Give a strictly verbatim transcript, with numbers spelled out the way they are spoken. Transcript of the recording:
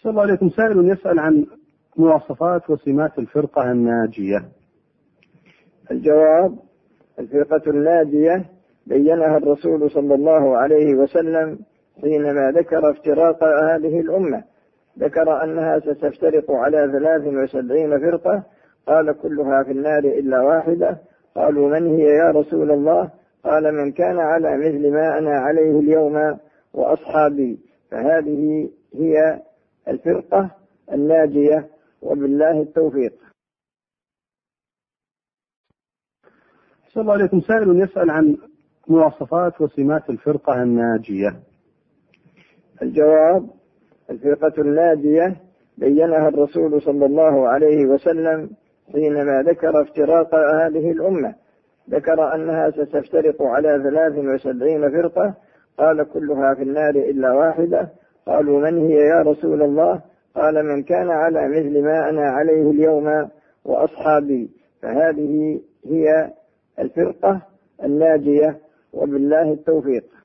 أحسن الله عليكم. سائل يسأل عن مواصفات وسمات الفرقة الناجية. الجواب: الفرقة الناجية بينها الرسول صلى الله عليه وسلم حينما ذكر افتراق هذه الأمة، ذكر أنها ستفترق على ثلاث وسبعين فرقة، قال: كلها في النار إلا واحدة. قالوا: من هي يا رسول الله؟ قال: من كان على مثل ما أنا عليه اليوم وأصحابي. فهذه هي الفرقة الناجية، وبالله التوفيق. أحسن الله عليكم. سائل يسأل عن مواصفات وسمات الفرقة الناجية. الجواب: الفرقة الناجية بينها الرسول صلى الله عليه وسلم حينما ذكر افتراق هذه الأمة، ذكر أنها ستفترق على ثلاث وسبعين فرقة، قال: كلها في النار إلا واحدة. قالوا: من هي يا رسول الله؟ قال: من كان على مثل ما أنا عليه اليوم وأصحابي. فهذه هي الفرقة الناجية، وبالله التوفيق.